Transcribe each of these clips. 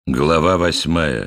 Глава 8.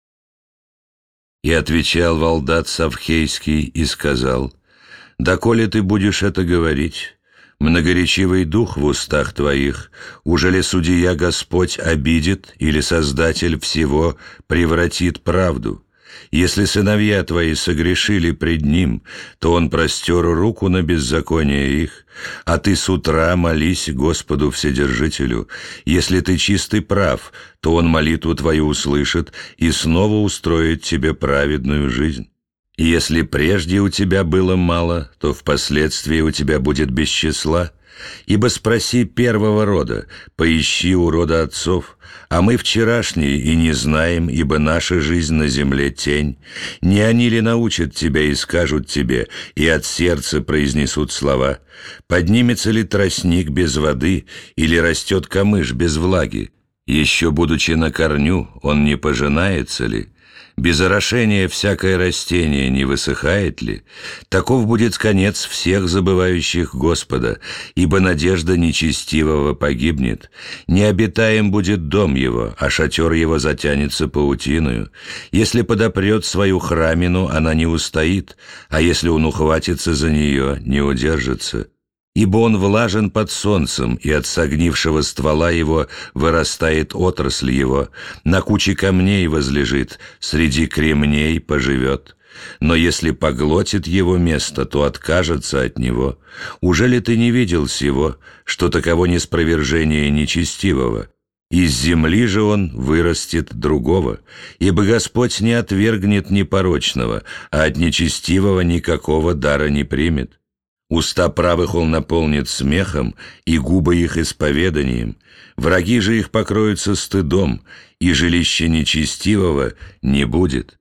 И отвечал Валдат Савхейский и сказал: «Доколе ты будешь это говорить? Многоречивый дух в устах твоих, уже ли судья Господь обидит, или Создатель всего превратит правду? Если сыновья твои согрешили пред Ним, то Он простер руку на беззаконие их, а ты с утра молись Господу Вседержителю. Если ты чист и прав, то Он молитву твою услышит и снова устроит тебе праведную жизнь. И если прежде у тебя было мало, то впоследствии у тебя будет без числа. Ибо спроси первого рода, поищи у рода отцов, а мы вчерашние и не знаем, ибо наша жизнь на земле тень. Не они ли научат тебя и скажут тебе, и от сердца произнесут слова? Поднимется ли тростник без воды, или растет камыш без влаги? Еще будучи на корню, он не пожинается ли? Без орошения всякое растение не высыхает ли? Таков будет конец всех забывающих Господа, ибо надежда нечестивого погибнет. Необитаем будет дом его, а шатер его затянется паутиною. Если подопрет свою храмину, она не устоит, а если он ухватится за нее, не удержится. Ибо он влажен под солнцем, и от согнившего ствола его вырастает отрасль его, на куче камней возлежит, среди кремней поживет. Но если поглотит его место, то откажется от него. Уже ли ты не видел сего, что таково неспровержение нечестивого? Из земли же он вырастет другого, ибо Господь не отвергнет непорочного, а от нечестивого никакого дара не примет. Уста правых он наполнит смехом, и губы их исповеданием. Враги же их покроются стыдом, и жилище нечестивого не будет.